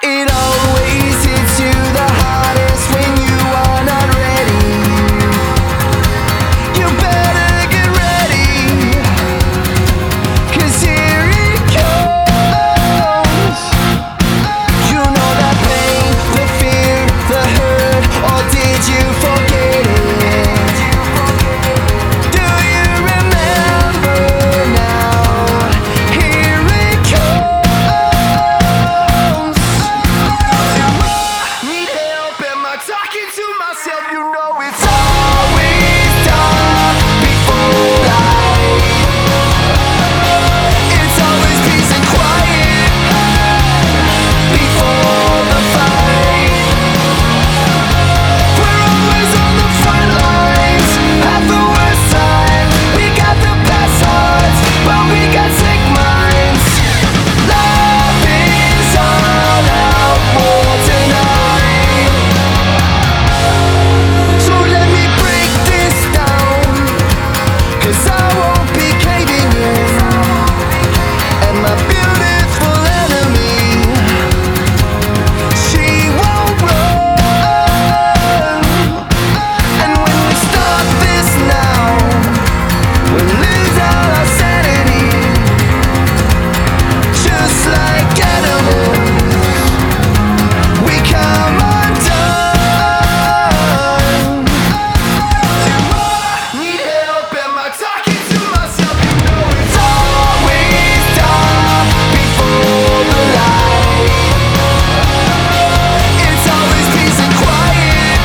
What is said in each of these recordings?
It always hits you the hardest when you are not ready. You better get ready, 'cause here it comes. You know the pain, the fear, the hurt, or did you forget it? Do you remember now? Here it comes. Need help? Am I talking to myself? You know it's always dark before light. It's always peace and quiet before the fight. We're always on the front lines at the worst time. We got the best hearts, but we got sick minds. Love is all out war tonight. So let me break this down, 'cause I won't be caving in. And my beautiful enemy, she won't run. And when we stop this now, we'll lose all our sanity. Just like animals, we come undone. Need help? Am I talking to myself? You know it's always dark before the light. It's always peace and quiet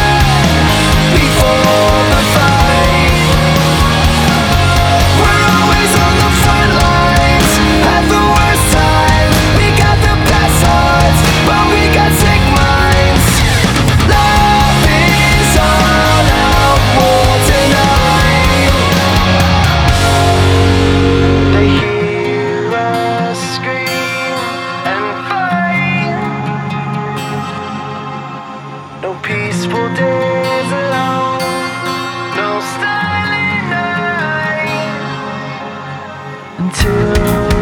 before the fight. We're always on the front lines at the worst time. We got the best hearts, but we got sick minds. Love is all out war tonight. They hear us scream and fight. No peaceful days alone, no silent night until